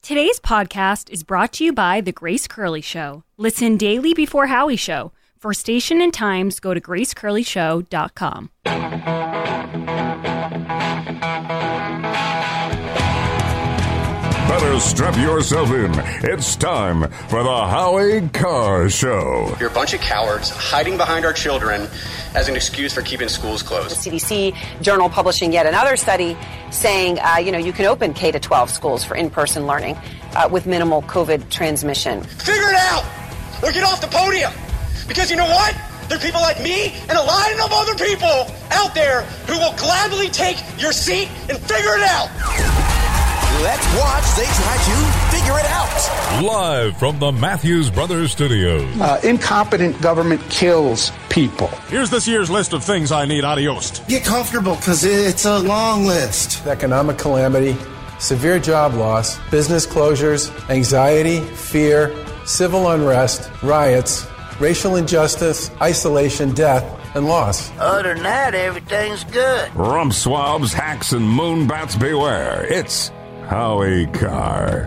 Today's podcast is brought to you by The Grace Curley Show. Listen daily before Howie Show. For station and times, go to gracecurleyshow.com. Better strap yourself in. It's time for the Howie Carr Show. You're a bunch of cowards hiding behind our children as an excuse for keeping schools closed. The CDC journal publishing yet another study saying, you can open K-12 schools for in-person learning with minimal COVID transmission. Figure it out or get off the podium. Because you know what? There are people like me and a line of other people out there who will gladly take your seat and figure it out. Let's watch they try to figure it out. Live from the Matthews Brothers Studios. Incompetent government kills people. Here's this year's list of things I need. Adios. Get comfortable, because it's a long list. Economic calamity, severe job loss, business closures, anxiety, fear, civil unrest, riots, racial injustice, isolation, death, and loss. Other than that, everything's good. Rump swabs, hacks, and moonbats beware. It's Howie Carr.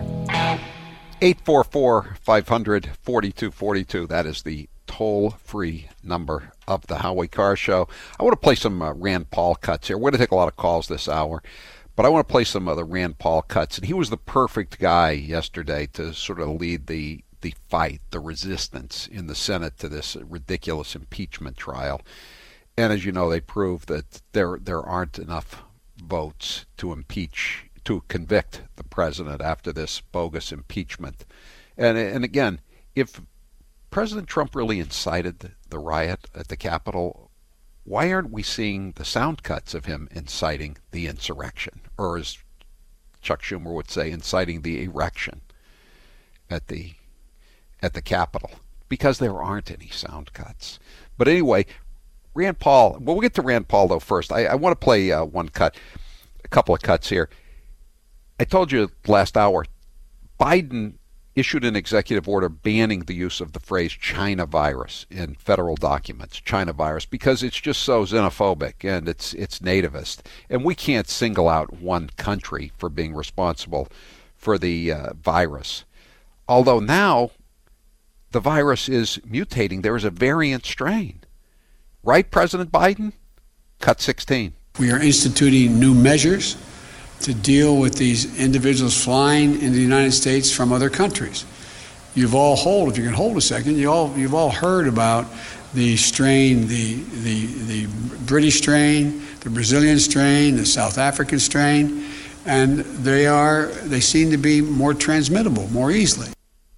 844-500-4242. That is the toll-free number of the Howie Carr Show. I want to play some Rand Paul cuts here. We're going to take a lot of calls this hour, but I want to play some of the Rand Paul cuts. And he was the perfect guy yesterday to sort of lead the fight, the resistance in the Senate to this ridiculous impeachment trial. And as you know, they proved that there aren't enough votes to convict the president after this bogus impeachment. And again, if President Trump really incited the riot at the Capitol, why aren't we seeing the sound cuts of him inciting the insurrection? Or as Chuck Schumer would say, inciting the erection at the Capitol? Because there aren't any sound cuts. But anyway, Rand Paul, we'll get to Rand Paul though first. I want to play a couple of cuts here. I told you last hour, Biden issued an executive order banning the use of the phrase China virus in federal documents, China virus, because it's just so xenophobic and it's nativist. And we can't single out one country for being responsible for the virus. Although now the virus is mutating. There is a variant strain. Right, President Biden? Cut 16. We are instituting new measures to deal with these individuals flying into the United States from other countries. You've all if you can hold a second, you've all heard about the strain, the British strain, the Brazilian strain, the South African strain, and they seem to be more transmittable more easily.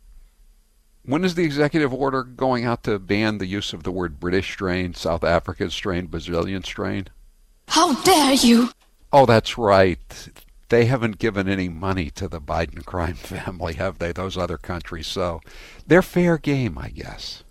When is the executive order going out to ban the use of the word British strain, South African strain, Brazilian strain? How dare you! Oh, that's right. They haven't given any money to the Biden crime family, have they, those other countries? So they're fair game, I guess.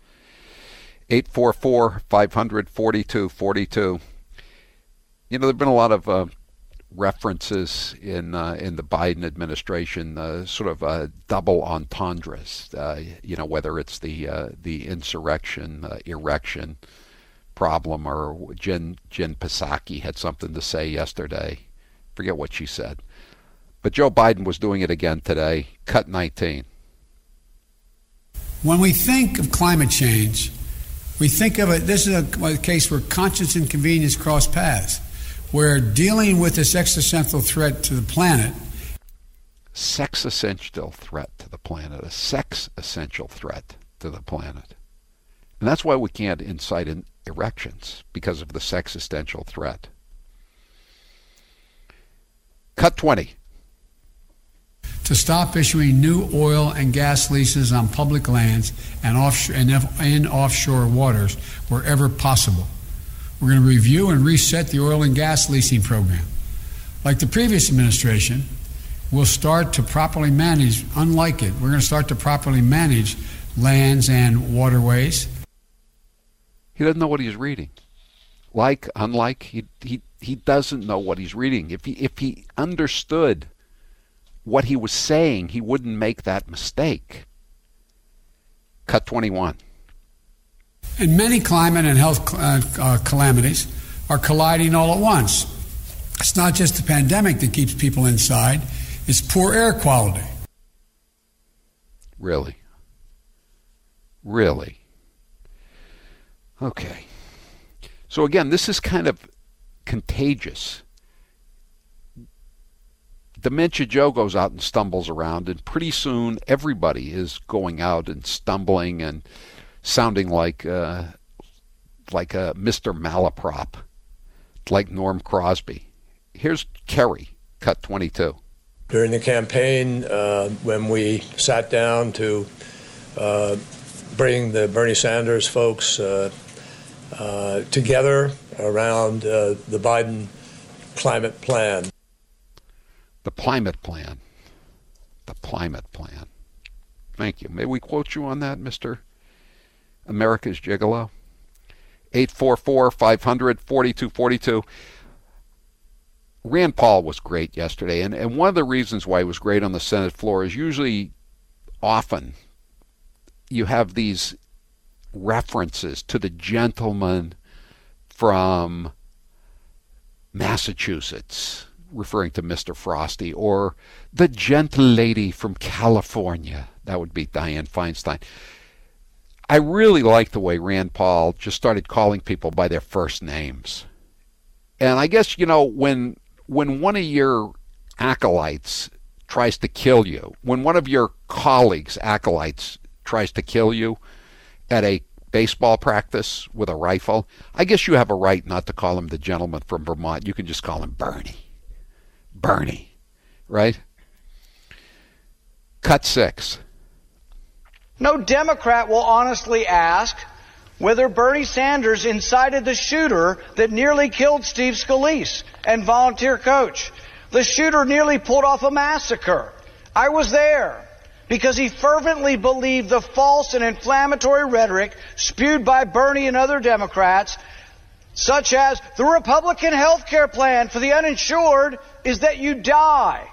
844-500-4242. You know, there have been a lot of references in the Biden administration, sort of double entendres. Whether it's the insurrection, erection problem, or Jen Psaki had something to say yesterday. Forget what she said. But Joe Biden was doing it again today. Cut 19. When we think of climate change, we think of it, this is a case where conscience and convenience cross paths. We're dealing with this existential threat to the planet. Sex essential threat to the planet. A sex essential threat to the planet. And that's why we can't incite erections, because of the sex essential threat. Cut 20. To stop issuing new oil and gas leases on public lands and in offshore waters wherever possible. We're going to review and reset the oil and gas leasing program. Like the previous administration, we'll start to properly manage, unlike it, we're going to start to properly manage lands and waterways. He doesn't know what he's reading. Unlike, he doesn't know what he's reading. If he understood what he was saying, he wouldn't make that mistake. Cut 21. And many climate and health calamities are colliding all at once. It's not just the pandemic that keeps people inside. It's poor air quality. Really? Really? Okay. So again, this is kind of contagious. Dementia Joe goes out and stumbles around, and pretty soon everybody is going out and stumbling and sounding like a Mr. Malaprop, like Norm Crosby. Here's Kerry, cut 22. During the campaign, when we sat down to bring the Bernie Sanders folks together around the Biden climate plan. The climate plan. The climate plan. Thank you. May we quote you on that, Mr. America's Gigolo? 844-500-4242. Rand Paul was great yesterday, and one of the reasons why he was great on the Senate floor is often you have these references to the gentleman from Massachusetts, referring to Mr. Frosty, or the gentle lady from California. That would be Dianne Feinstein. I really like the way Rand Paul just started calling people by their first names. And I guess, when one of your acolytes tries to kill you, when one of your colleagues' acolytes tries to kill you at a baseball practice with a rifle, I guess you have a right not to call him the gentleman from Vermont. You can just call him Bernie. Bernie, right? Cut 6. No Democrat will honestly ask whether Bernie Sanders incited the shooter that nearly killed Steve Scalise and volunteer coach. The shooter nearly pulled off a massacre. I was there because he fervently believed the false and inflammatory rhetoric spewed by Bernie and other Democrats, such as the Republican health care plan for the uninsured is that you die.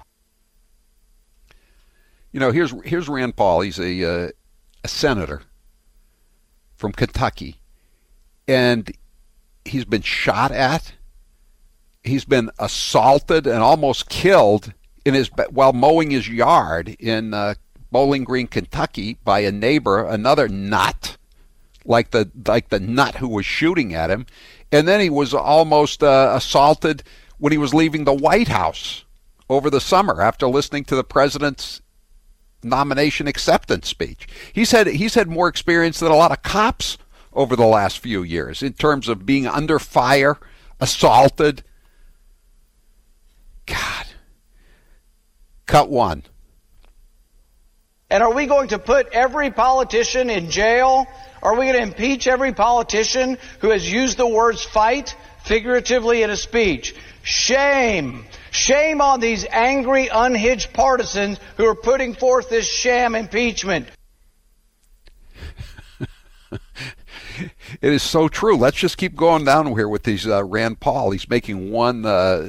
Here's Rand Paul. He's a senator from Kentucky, and he's been shot at. He's been assaulted and almost killed while mowing his yard in Bowling Green, Kentucky, by a neighbor, another nut, like the nut who was shooting at him. And then he was almost assaulted when he was leaving the White House over the summer after listening to the president's nomination acceptance speech. He's had more experience than a lot of cops over the last few years in terms of being under fire, assaulted. God. Cut 1. And are we going to put every politician in jail? Are we going to impeach every politician who has used the words fight figuratively in a speech? Shame. Shame on these angry, unhinged partisans who are putting forth this sham impeachment. It is so true. Let's just keep going down here with these Rand Paul. He's making one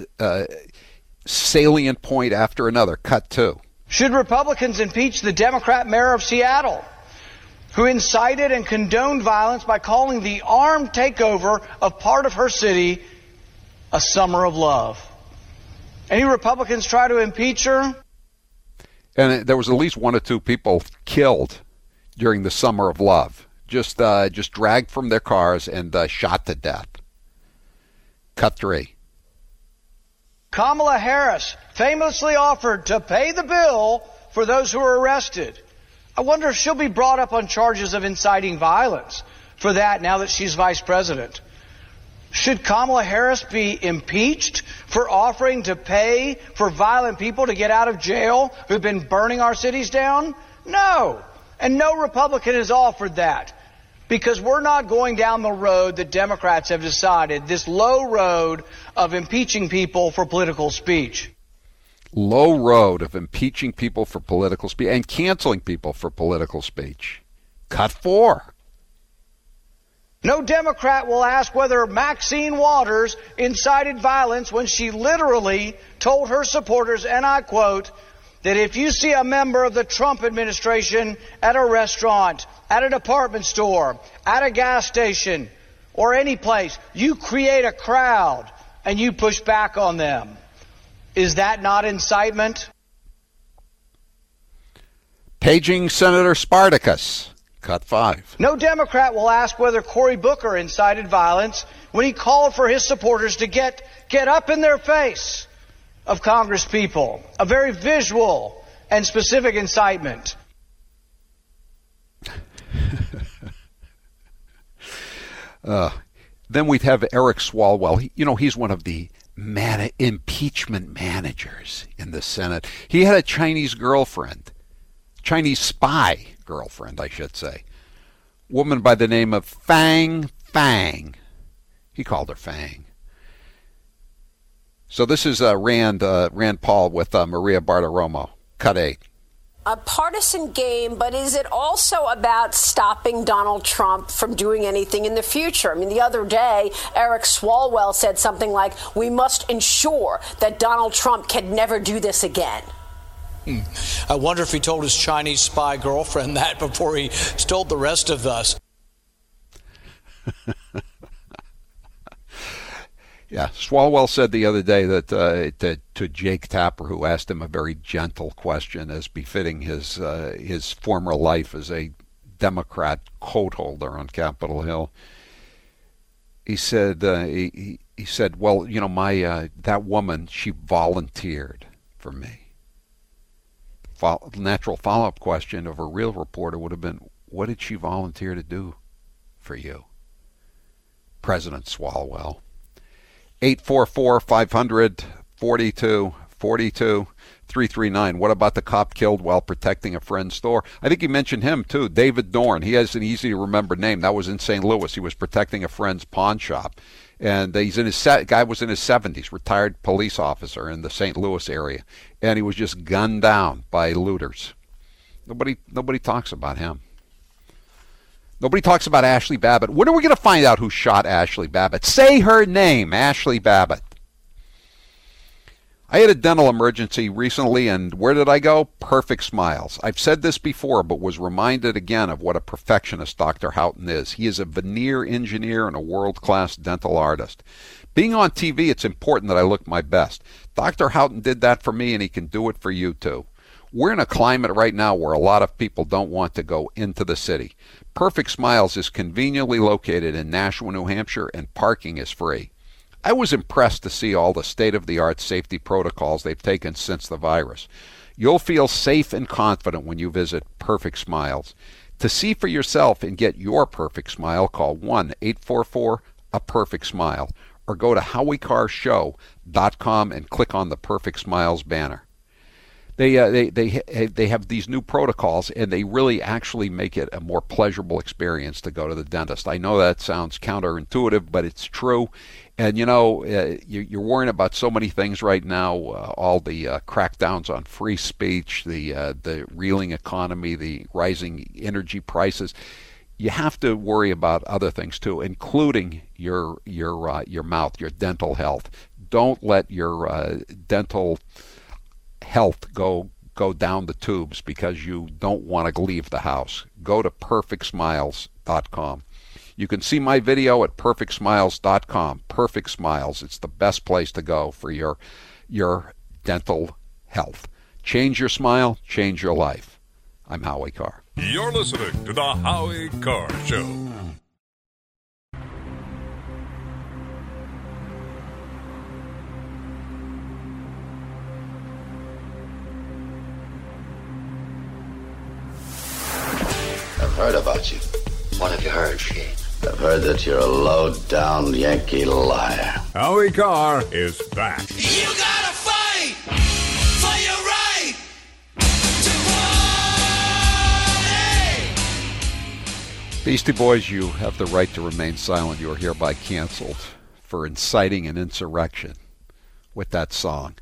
salient point after another. Cut 2. Should Republicans impeach the Democrat mayor of Seattle, who incited and condoned violence by calling the armed takeover of part of her city a summer of love? Any Republicans try to impeach her? And there was at least 1 or 2 people killed during the summer of love, just dragged from their cars and shot to death. Cut 3. Kamala Harris famously offered to pay the bill for those who are arrested. I wonder if she'll be brought up on charges of inciting violence for that now that she's vice president. Should Kamala Harris be impeached for offering to pay for violent people to get out of jail who've been burning our cities down? No. And no Republican has offered that. Because we're not going down the road that Democrats have decided, this low road of impeaching people for political speech. Low road of impeaching people for political speech and canceling people for political speech. Cut 4. No Democrat will ask whether Maxine Waters incited violence when she literally told her supporters, and I quote, that if you see a member of the Trump administration at a restaurant, at a department store, at a gas station, or any place, you create a crowd and you push back on them. Is that not incitement? Paging Senator Spartacus. Cut 5. No Democrat will ask whether Cory Booker incited violence when he called for his supporters to get up in their face of Congress people. A very visual and specific incitement. Then we'd have Eric Swalwell. He's one of the impeachment managers in the Senate. He had a Chinese girlfriend, Chinese spy girlfriend, I should say, woman by the name of Fang Fang. He called her Fang. So this is Rand Paul with Maria Bartiromo. Cut 8. A partisan game, but is it also about stopping Donald Trump from doing anything in the future? I mean, the other day, Eric Swalwell said something like, we must ensure that Donald Trump can never do this again. I wonder if he told his Chinese spy girlfriend that before he told the rest of us. Yeah, Swalwell said the other day that to Jake Tapper, who asked him a very gentle question, as befitting his former life as a Democrat coat holder on Capitol Hill. He said, he said, well, my that woman, she volunteered for me. Natural follow-up question of a real reporter would have been, what did she volunteer to do for you, President Swalwell? 844-500-4242, 339. What about the cop killed while protecting a friend's store? I think you mentioned him, too. David Dorn. He has an easy-to-remember name. That was in St. Louis. He was protecting a friend's pawn shop. And guy was in his 70s, retired police officer in the St. Louis area. And he was just gunned down by looters. Nobody talks about him. Nobody talks about Ashley Babbitt. When are we going to find out who shot Ashley Babbitt? Say her name, Ashley Babbitt. I had a dental emergency recently, and where did I go? Perfect Smiles. I've said this before, but was reminded again of what a perfectionist Dr. Houghton is. He is a veneer engineer and a world-class dental artist. Being on TV, it's important that I look my best. Dr. Houghton did that for me, and he can do it for you, too. We're in a climate right now where a lot of people don't want to go into the city. Perfect Smiles is conveniently located in Nashua, New Hampshire, and parking is free. I was impressed to see all the state-of-the-art safety protocols they've taken since the virus. You'll feel safe and confident when you visit Perfect Smiles. To see for yourself and get your perfect smile, call 1-844-A-PERFECT-SMILE or go to HowieCarShow.com and click on the Perfect Smiles banner. They have these new protocols, and they really actually make it a more pleasurable experience to go to the dentist. I know that sounds counterintuitive, but it's true. And, you're worrying about so many things right now, all the crackdowns on free speech, the reeling economy, the rising energy prices. You have to worry about other things, too, including your mouth, your dental health. Don't let your dental health go down the tubes because you don't want to leave the house. Go to perfectsmiles.com. You can see my video at perfectsmiles.com. Perfect Smiles. It's the best place to go for your dental health. Change your smile, change your life. I'm Howie Carr. You're listening to the Howie Carr Show. I've heard about you. What have you heard, Shane? I've heard that you're a low-down Yankee liar. Howie Carr is back. You gotta fight for your right to party! Beastie Boys, you have the right to remain silent. You are hereby canceled for inciting an insurrection with that song.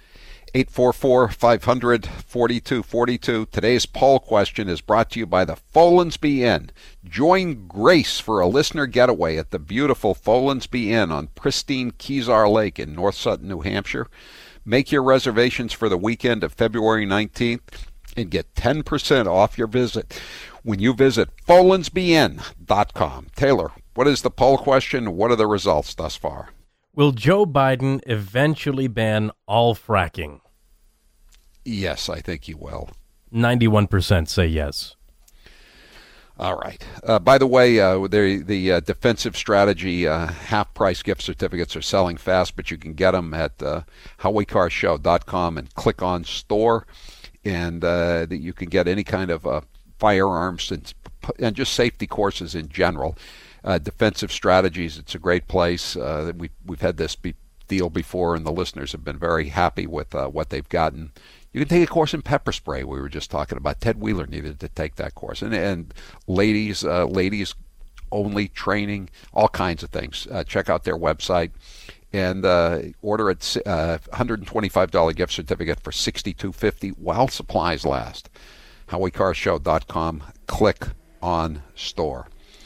844-500-4242. Today's poll question is brought to you by the Folensby Inn. Join Grace for a listener getaway at the beautiful Folensby Inn on pristine Kezar Lake in North Sutton, New Hampshire. Make your reservations for the weekend of February 19th and get 10% off your visit when you visit folensbyinn.com. Taylor, what is the poll question? What are the results thus far? Will Joe Biden eventually ban all fracking? Yes, I think he will. 91% say yes. All right. By the way, the defensive strategy half-price gift certificates are selling fast, but you can get them at HowieCarShow.com and click on store, and you can get any kind of firearms and just safety courses in general. Defensive strategies, it's a great place. We've had this deal before, and the listeners have been very happy with what they've gotten. You can take a course in pepper spray. We were just talking about Ted Wheeler needed to take that course, and ladies only training, all kinds of things. Check out their website and order a $125 gift certificate for $62.50 while supplies last. HowieCarShow.com. Click on store.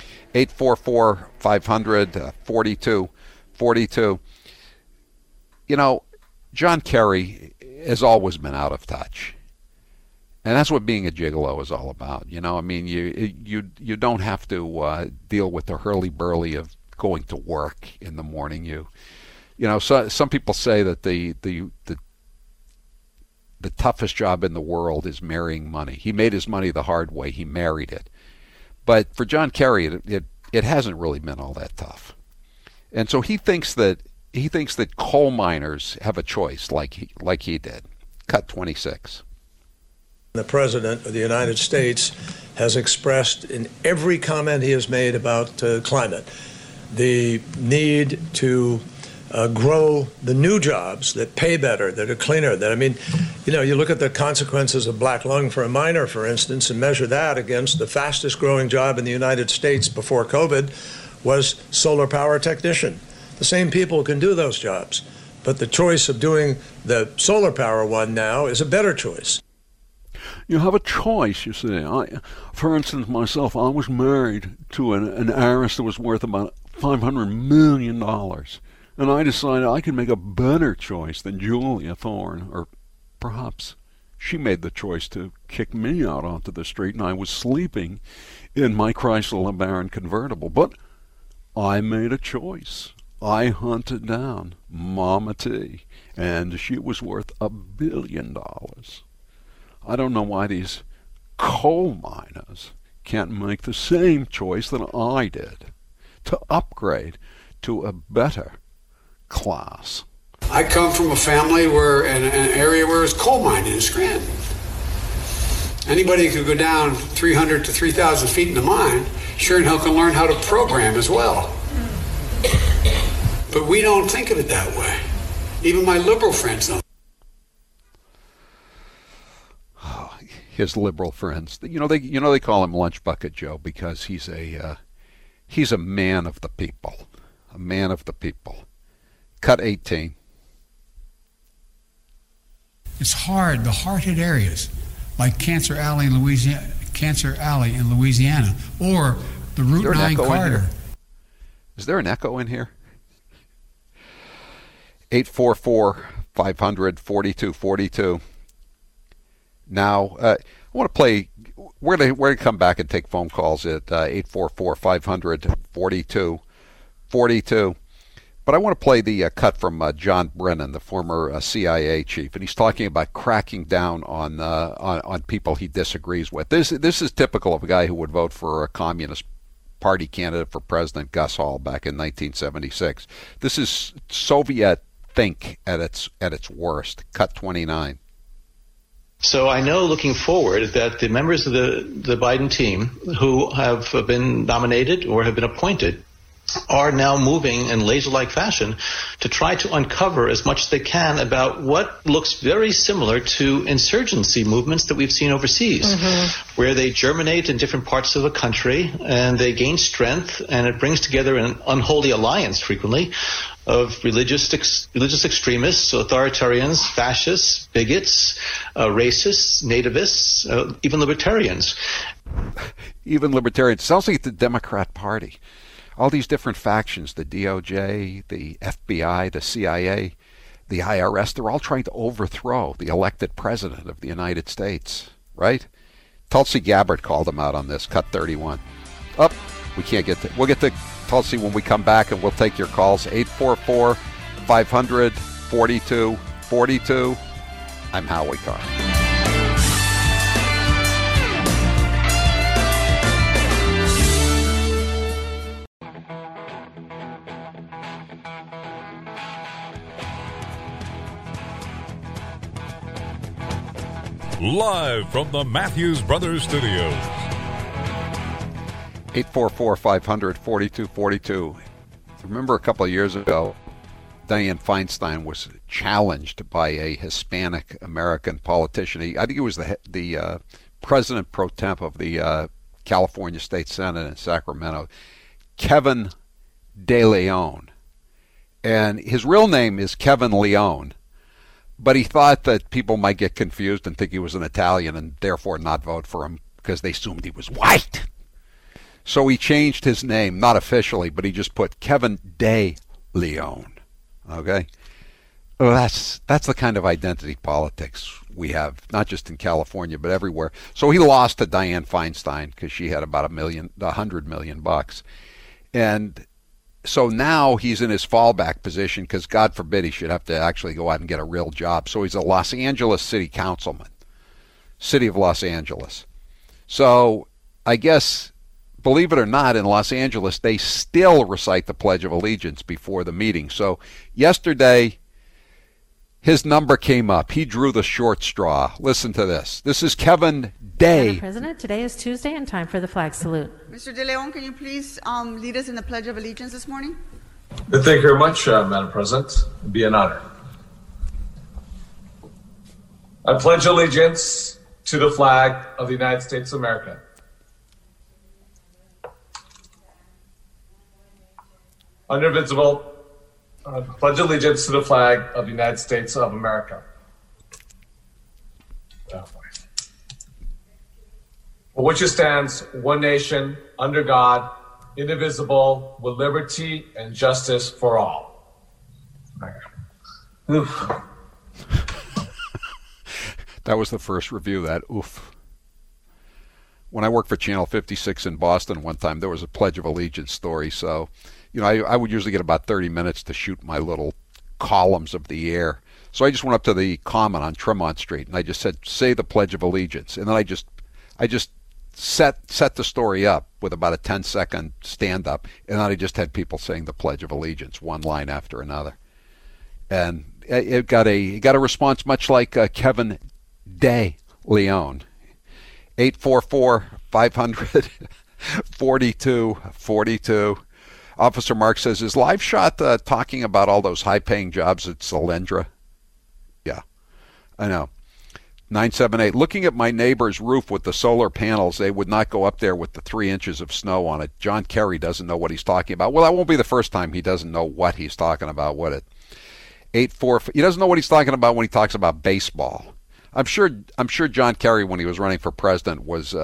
844-500-4242. You know, John Kerry has always been out of touch, and that's what being a gigolo is all about. You know, I mean, you don't have to deal with the hurly-burly of going to work in the morning. You know, so some people say that the toughest job in the world is marrying money. He made his money the hard way. He married it. But for John Kerry, it hasn't really been all that tough, and so he thinks that coal miners have a choice, like he did. Cut 26. The President of the United States has expressed in every comment he has made about climate the need to grow the new jobs that pay better, that are cleaner. That, I mean, you know, you look at the consequences of black lung for a miner, for instance, and measure that against the fastest growing job in the United States before COVID was solar power technician. The same people can do those jobs, but the choice of doing the solar power one now is a better choice. You have a choice, you see. For instance, myself, I was married to an heiress that was worth about $500 million, and I decided I could make a better choice than Julia Thorne, or perhaps she made the choice to kick me out onto the street, and I was sleeping in my Chrysler LeBaron convertible. But I made a choice. I hunted down Mama T, and she was worth $1 billion. I don't know why these coal miners can't make the same choice that I did to upgrade to a better class. I come from a family where in an area where it's coal mining in Scranton. Anybody who could go down 300 to 3,000 feet in the mine sure and hell can learn how to program as well. But we don't think of it that way. Even my liberal friends don't. Oh, his liberal friends, they call him Lunch Bucket Joe because he's a man of the people, a man of the people. Cut 18. It's hard. The hard-hit areas, like Cancer Alley in Louisiana, or the Route 9 corridor. Is there an echo in here? 844-500-4242. Now, I want to play. We're gonna come back and take phone calls at 844-500-4242. But I want to play the cut from John Brennan, the former CIA chief, and he's talking about cracking down on people he disagrees with. This is typical of a guy who would vote for a Communist Party candidate for president, Gus Hall, back in 1976. This is Soviet think at its worst. Cut 29. So I know looking forward that the members of the Biden team who have been nominated or have been appointed are now moving in laser-like fashion to try to uncover as much as they can about what looks very similar to insurgency movements that we've seen overseas, where they germinate in different parts of the country and they gain strength, and it brings together an unholy alliance frequently of religious extremists, authoritarians, fascists, bigots, racists, nativists, even libertarians. Even libertarians. Sounds like the Democrat Party. All these different factions, the DOJ, the FBI, the CIA, the IRS, they're all trying to overthrow the elected president of the United States, right? Tulsi Gabbard called them out on this, cut 31. We can't get to, we'll get to Tulsi when we come back, and we'll take your calls, 844-500-4242. I'm Howie Carr. live from the Matthews Brothers Studios. 844-500-4242. Remember a couple of years ago, Dianne Feinstein was challenged by a Hispanic American politician. I think he was the president pro temp of the California State Senate in Sacramento, Kevin De Leon. And his real name is Kevin Leone, but he thought that people might get confused and think he was an Italian and therefore not vote for him because they assumed he was white. So he changed his name, not officially, but he just put Kevin De Leon. Okay? Well, that's the kind of identity politics we have, not just in California, but everywhere. So he lost to Dianne Feinstein because she had about $100 million. And so now he's in his fallback position because, God forbid, he should have to actually go out and get a real job. So he's a Los Angeles city councilman, city of Los Angeles. So I guess, believe it or not, in Los Angeles, they still recite the Pledge of Allegiance before the meeting. So yesterday, his number came up. He drew the short straw. Listen to this. This is Kevin Day. Madam President, today is Tuesday and time for the flag salute. Mr. De Leon, can you please lead us in the Pledge of Allegiance this morning? Thank you very much, Madam President. It'd be an honor. I pledge allegiance to the flag of the United States of America. Indivisible. Pledge allegiance to the flag of the United States of America. For which it stands, one nation, under God, indivisible, with liberty and justice for all. Oof. That was the first review, that oof. When I worked for Channel 56 in Boston one time, there was a Pledge of Allegiance story, so I would usually get about 30 minutes to shoot my little columns of the air. So I just went up to the Common on Tremont Street, and I just said, say the Pledge of Allegiance. And then I just set the story up with about a 10-second stand-up, and then I just had people saying the Pledge of Allegiance, one line after another. And it got a response much like Kevin De Leon. 844-500-4242. Officer Mark says, is Live Shot talking about all those high-paying jobs at Solyndra? Yeah, I know. 978, looking at my neighbor's roof with the solar panels, they would not go up there with the 3 inches of snow on it. John Kerry doesn't know what he's talking about. Well, that won't be the first time he doesn't know what he's talking about, would it? 844, he doesn't know what he's talking about when he talks about baseball. I'm sure John Kerry, when he was running for president, was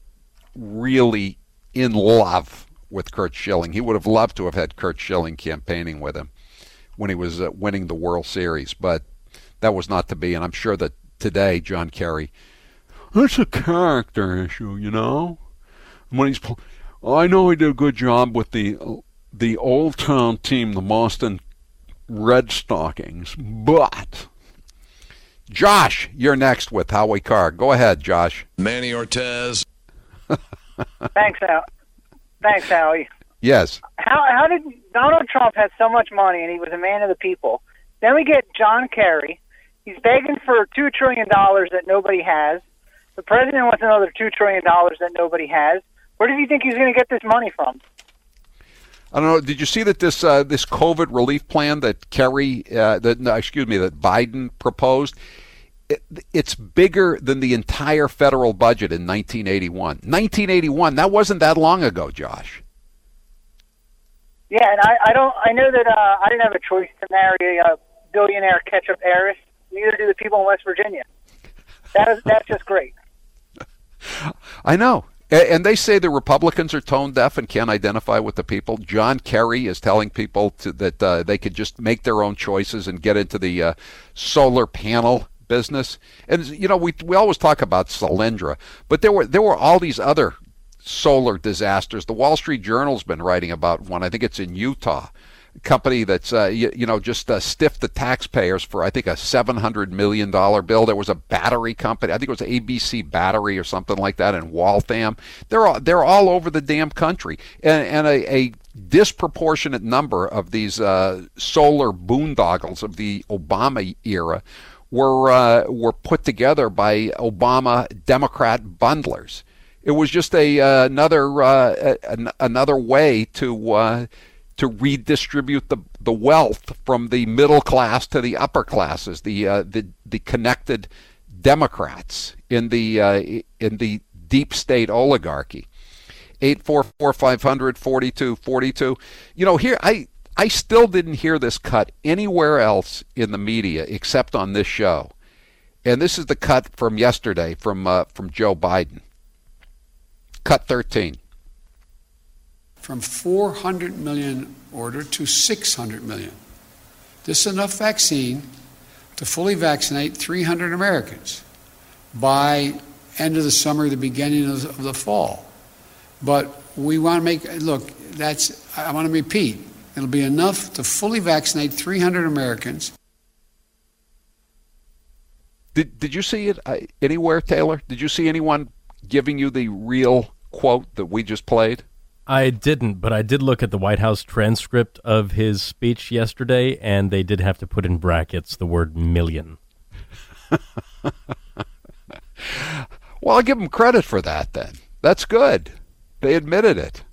really in love with Curt Schilling. He would have loved to have had Curt Schilling campaigning with him when he was winning the World Series, but that was not to be, and I'm sure that today, John Kerry, that's a character issue, When I know he did a good job with the Old Town team, the Boston Red Stockings, but Josh, you're next with Howie Carr. Go ahead, Josh. Manny Ortez. Thanks, Howie. Yes. How did Donald Trump had so much money and he was a man of the people? Then we get John Kerry. He's begging for $2 trillion that nobody has. The president wants another $2 trillion that nobody has. Where does he think he's going to get this money from? I don't know. Did you see that this COVID relief plan that that Biden proposed? It's bigger than the entire federal budget in 1981. 1981. That wasn't that long ago, Josh. Yeah, and I know that I didn't have a choice to marry a billionaire ketchup heiress. Neither do the people in West Virginia. That's just great. I know. And they say the Republicans are tone deaf and can't identify with the people. John Kerry is telling people that they could just make their own choices and get into the solar panel business. And we always talk about Solyndra, but there were all these other solar disasters. The Wall Street Journal's been writing about one. I think it's in Utah. A company that's just stiffed the taxpayers for I think a $700 million bill. There was a battery company. I think it was ABC Battery or something like that in Waltham. They're all over the damn country, and a disproportionate number of these solar boondoggles of the Obama era were put together by Obama Democrat bundlers. It was just another way to redistribute the wealth from the middle class to the upper classes, the connected Democrats in the deep state oligarchy. 844-500-4242. You know, here I still didn't hear this cut anywhere else in the media except on this show, and this is the cut from yesterday from Joe Biden. Cut 13. From 400 million order to 600 million. This is enough vaccine to fully vaccinate 300 Americans by end of the summer, the beginning of the fall. But we want to make, look, I want to repeat, it'll be enough to fully vaccinate 300 Americans. Did you see it anywhere, Taylor? Did you see anyone giving you the real quote that we just played? I didn't, but I did look at the White House transcript of his speech yesterday, and they did have to put in brackets the word million. Well, I'll give them credit for that then. That's good. They admitted it.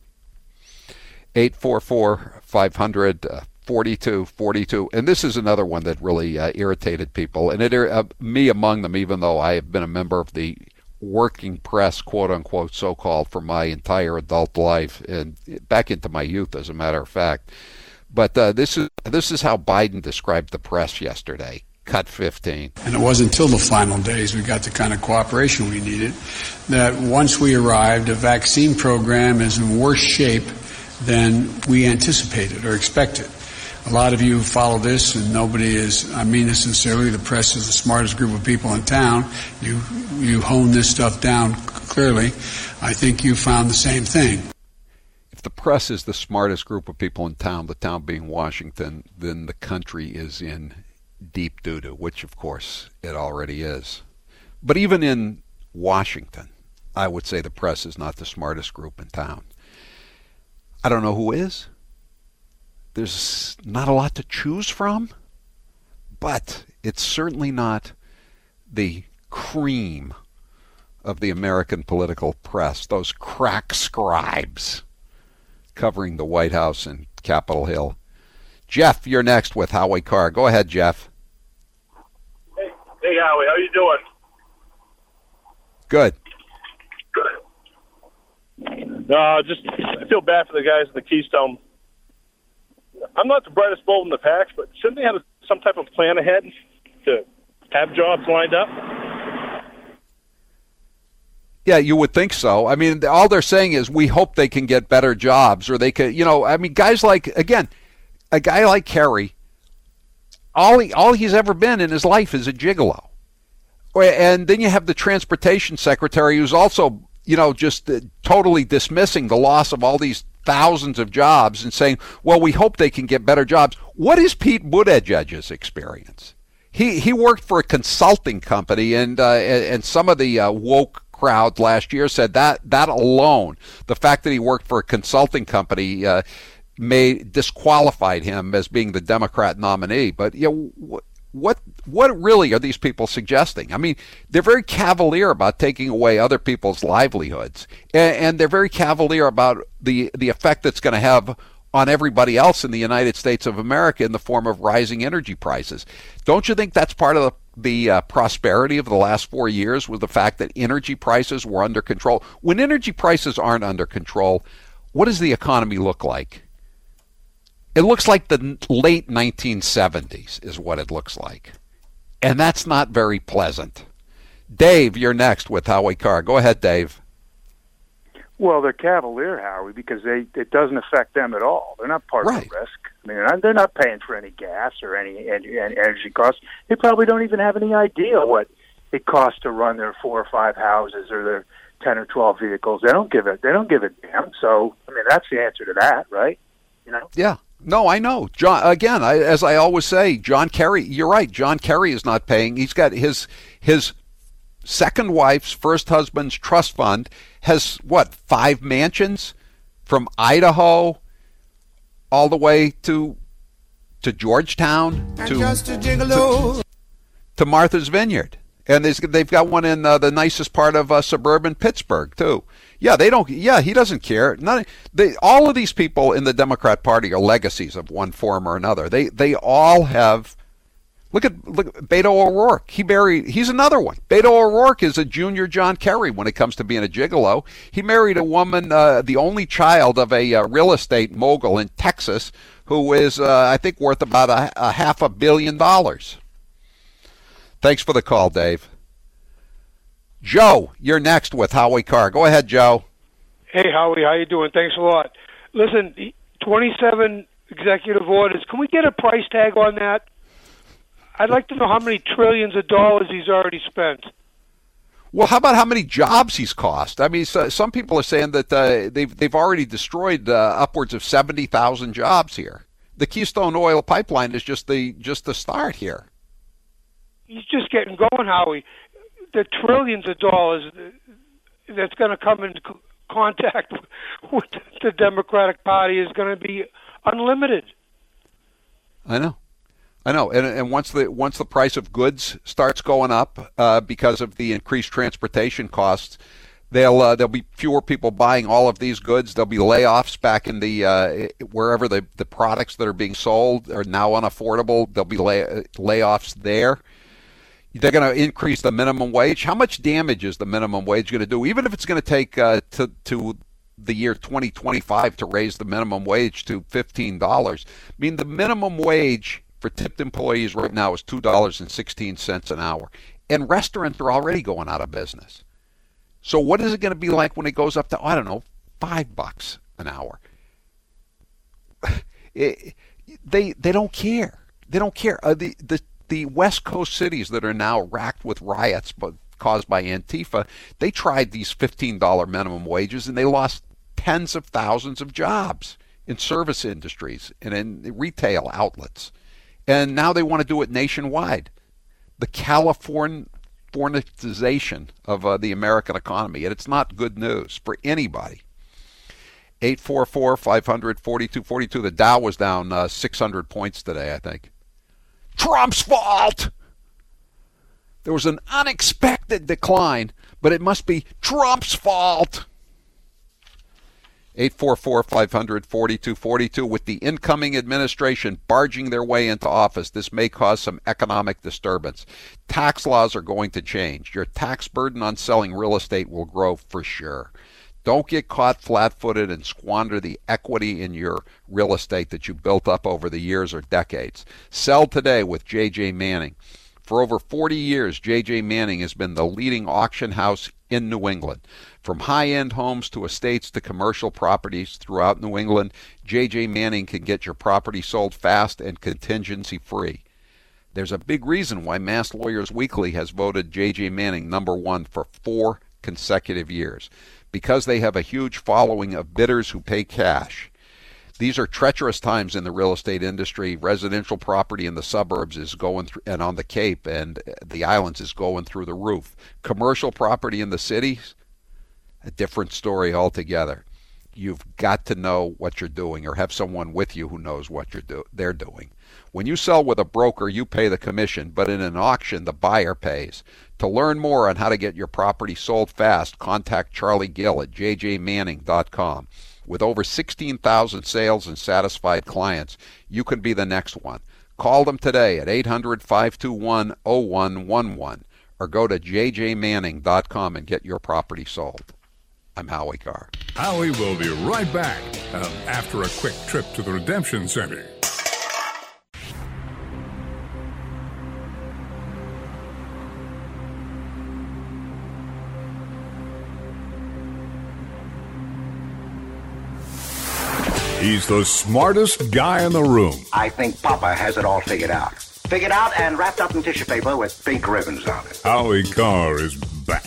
844-500-4242. And this is another one that really irritated people, and me among them, even though I have been a member of the working press, quote-unquote, so-called, for my entire adult life and back into my youth, as a matter of fact. But this is how Biden described the press yesterday. Cut 15. And it wasn't until the final days we got the kind of cooperation we needed, that once we arrived, the vaccine program is in worse shape than we anticipated or expected. A lot of you follow this, and nobody is, I mean this sincerely, the press is the smartest group of people in town. You hone this stuff down clearly. I think you found the same thing. If the press is the smartest group of people in town, the town being Washington, then the country is in deep doo-doo, which of course it already is. But even in Washington, I would say the press is not the smartest group in town. I don't know who is. There's not a lot to choose from, but it's certainly not the cream of the American political press, those crack scribes covering the White House and Capitol Hill. Jeff, you're next with Howie Carr. Go ahead, Jeff. Hey, Howie, how you doing? Good. No, just I feel bad for the guys at the Keystone. I'm not the brightest bulb in the patch, but shouldn't they have some type of plan ahead to have jobs lined up? Yeah, you would think so. I mean, all they're saying is we hope they can get better jobs, or they could, I mean, guys like, again, a guy like Kerry, all he's ever been in his life is a gigolo. And then you have the transportation secretary who's also, just totally dismissing the loss of all these thousands of jobs and saying, well, we hope they can get better jobs. What is Pete Buttigieg's experience? He worked for a consulting company, and some of the woke crowd last year said that alone, the fact that he worked for a consulting company, disqualified him as being the Democrat nominee. But what really are these people suggesting? I mean, they're very cavalier about taking away other people's livelihoods, and they're very cavalier about the effect that's going to have on everybody else in the United States of America in the form of rising energy prices. Don't you think that's part of the prosperity of the last 4 years, was the fact that energy prices were under control? When energy prices aren't under control, what does the economy look like? It looks like the late 1970s is what it looks like. And that's not very pleasant. Dave, you're next with Howie Carr. Go ahead, Dave. Well, they're cavalier, Howie, because it doesn't affect them at all. They're not part of the risk. I mean, they're not paying for any gas or any energy costs. They probably don't even have any idea what it costs to run their 4 or 5 houses or their 10 or 12 vehicles. They don't give a damn. So, I mean, that's the answer to that, right? Yeah. No, I know. John, again, as I always say, John Kerry, you're right. John Kerry is not paying. He's got his second wife's first husband's trust fund has, 5 mansions from Idaho all the way to Georgetown, to to Martha's Vineyard. And they've got one in the nicest part of suburban Pittsburgh, too. Yeah, they don't. Yeah, he doesn't care. All of these people in the Democrat Party are legacies of one form or another. They all have. Look at Beto O'Rourke. He's another one. Beto O'Rourke is a junior John Kerry when it comes to being a gigolo. He married a woman, the only child of a real estate mogul in Texas, who is, I think, worth about a $500 million. Thanks for the call, Dave. Joe, you're next with Howie Carr. Go ahead, Joe. Hey, Howie, how you doing? Thanks a lot. Listen, 27 executive orders. Can we get a price tag on that? I'd like to know how many trillions of dollars he's already spent. Well, how about how many jobs he's cost? I mean, some people are saying that they've already destroyed upwards of 70,000 jobs here. The Keystone Oil Pipeline is just the start here. He's just getting going, Howie. The trillions of dollars that's going to come into contact with the Democratic Party is going to be unlimited. I know, and once the price of goods starts going up because of the increased transportation costs, there'll be fewer people buying all of these goods. There'll be layoffs back in the wherever the products that are being sold are now unaffordable. There'll be layoffs there. They're going to increase the minimum wage. How much damage is the minimum wage going to do? Even if it's going to take to the year 2025 to raise the minimum wage to $15. I mean, the minimum wage for tipped employees right now is $2.16 an hour. And restaurants are already going out of business. So what is it going to be like when it goes up to, I don't know, $5 an hour? They don't care. They don't care. The West Coast cities that are now racked with riots caused by Antifa, they tried these $15 minimum wages and they lost tens of thousands of jobs in service industries and in retail outlets. And now they want to do it nationwide. The Californization of the American economy, and it's not good news for anybody. 844-500-4242. The Dow was down 600 points today, I think. Trump's fault! There was an unexpected decline, but it must be Trump's fault. 844-500-4242. With the incoming administration barging their way into office, this may cause some economic disturbance. Tax laws are going to change. Your tax burden on selling real estate will grow for sure. Don't get caught flat-footed and squander the equity in your real estate that you built up over the years or decades. Sell today with J.J. Manning. For over 40 years, J.J. Manning has been the leading auction house in New England. From high-end homes to estates to commercial properties throughout New England, J.J. Manning can get your property sold fast and contingency-free. There's a big reason why Mass Lawyers Weekly has voted J.J. Manning #1 for 4 consecutive years. Because they have a huge following of bidders who pay cash. These are treacherous times in the real estate industry. Residential property in the suburbs is going through, and on the Cape and the islands is going through the roof. Commercial property in the cities, a different story altogether. You've got to know what you're doing or have someone with you who knows what they're doing. When you sell with a broker, you pay the commission, but in an auction, the buyer pays. To learn more on how to get your property sold fast, contact Charlie Gill at jjmanning.com. With over 16,000 sales and satisfied clients, you can be the next one. Call them today at 800-521-0111 or go to jjmanning.com and get your property sold. I'm Howie Carr. Howie will be right back after a quick trip to the Redemption Center. He's the smartest guy in the room. I think Papa has it all figured out. Figured out and wrapped up in tissue paper with pink ribbons on it. Howie Carr is back.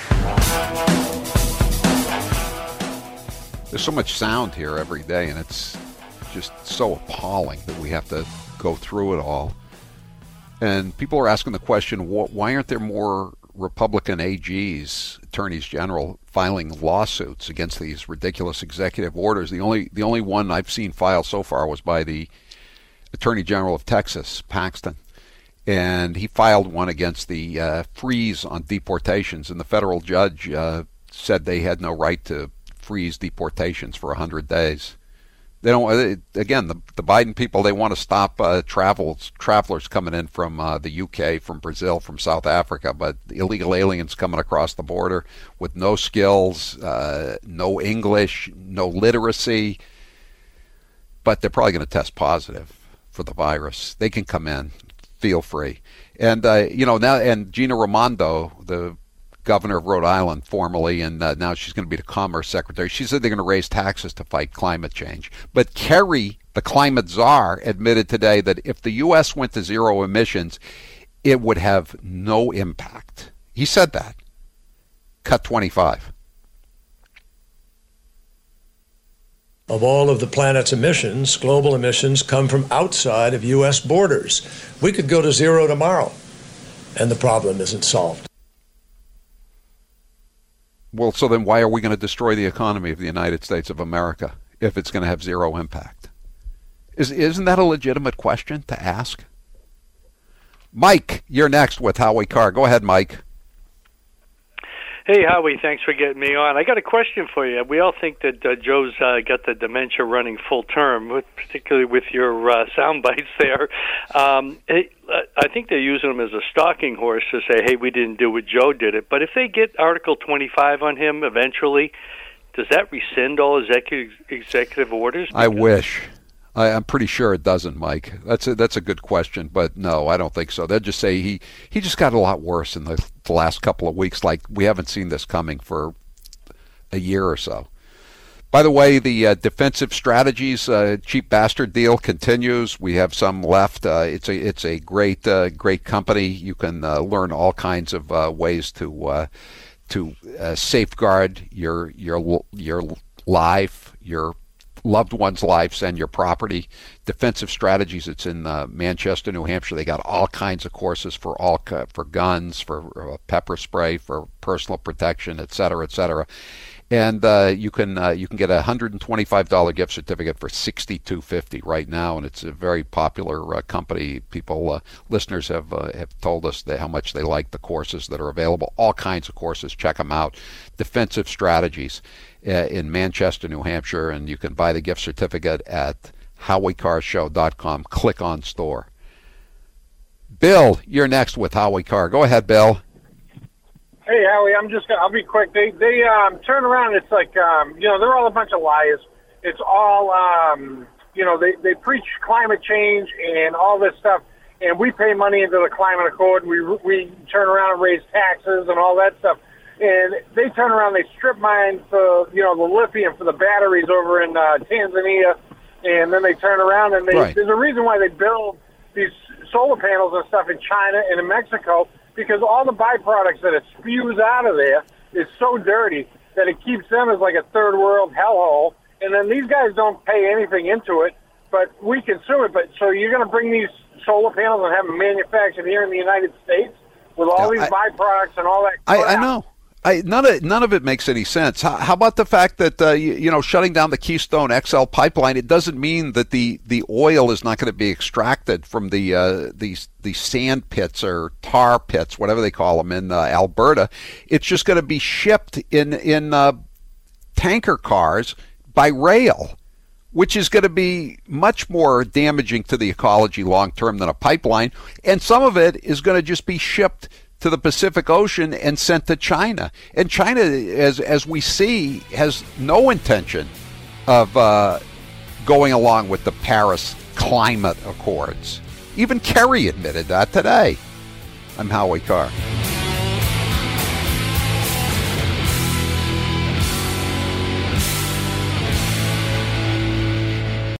There's so much sound here every day, and it's just so appalling that we have to go through it all. And people are asking the question, why aren't there more Republican AGs, attorneys general, filing lawsuits against these ridiculous executive orders? The only one I've seen filed so far was by the Attorney General of Texas, Paxton. and he filed one against the freeze on deportations, and the federal judge said they had no right to freeze deportations for 100 days. They don't. Again, the Biden people, they want to stop travelers coming in from the UK, from Brazil, from South Africa, but illegal aliens coming across the border with no skills, no English, no literacy, but they're probably going to test positive for the virus. They can come in, feel free. And now, and Gina Raimondo, the governor of Rhode Island formerly, and now she's going to be the Commerce Secretary. She said they're going to raise taxes to fight climate change. But Kerry, the climate czar, admitted today that if the U.S. went to zero emissions, it would have no impact. He said that. Cut 25. Of all of the planet's emissions, global emissions come from outside of U.S. borders. We could go to zero tomorrow, and the problem isn't solved. Well, so then why are we going to destroy the economy of the United States of America if it's going to have zero impact? Isn't that a legitimate question to ask? Mike, you're next with Howie Carr. Go ahead, Mike. Hey, Howie, thanks for getting me on. I got a question for you. We all think that Joe's got the dementia running full term, particularly with your sound bites there. I think they're using him as a stalking horse to say, hey, we didn't do what Joe did it. But if they get Article 25 on him eventually, does that rescind all executive orders? I wish. I'm pretty sure it doesn't, Mike. That's a good question, but no, I don't think so. They'll just say he just got a lot worse in the last couple of weeks. Like, we haven't seen this coming for a year or so. By the way, the defensive strategies cheap bastard deal continues. We have some left. It's a great company. You can learn all kinds of ways to safeguard your life, your loved ones' lives, and your property. Defensive strategies. It's in Manchester, New Hampshire. They got all kinds of courses for guns, for pepper spray, for personal protection, et cetera, et cetera. And you can get a $125 gift certificate for $62.50 right now, and it's a very popular company. Listeners have told us how much they like the courses that are available. All kinds of courses. Check them out. Defensive strategies in Manchester, New Hampshire, and you can buy the gift certificate at HowieCarrShow.com. Click on store. Bill, you're next with Howie Carr. Go ahead, Bill. Hey, Howie, I'll be quick. They turn around. It's like, they're all a bunch of liars. It's all, they preach climate change and all this stuff, and we pay money into the climate accord. We turn around and raise taxes and all that stuff. And they turn around, they strip mine for, the lithium for the batteries over in Tanzania, and then they turn around and there's a reason why they build these solar panels and stuff in China and in Mexico, because all the byproducts that it spews out of there is so dirty that it keeps them as like a third world hellhole. And then these guys don't pay anything into it, but we consume it. But so you're going to bring these solar panels and have them manufactured here in the United States with all these byproducts and all that crap. I know. None of it makes any sense. How about the fact that shutting down the Keystone XL pipeline? It doesn't mean that the oil is not going to be extracted from the sand pits or tar pits, whatever they call them, in Alberta. It's just going to be shipped in tanker cars by rail, which is going to be much more damaging to the ecology long term than a pipeline. And some of it is going to just be shipped to the Pacific Ocean and sent to China. And China, as we see, has no intention of going along with the Paris Climate Accords. Even Kerry admitted that today. I'm Howie Carr.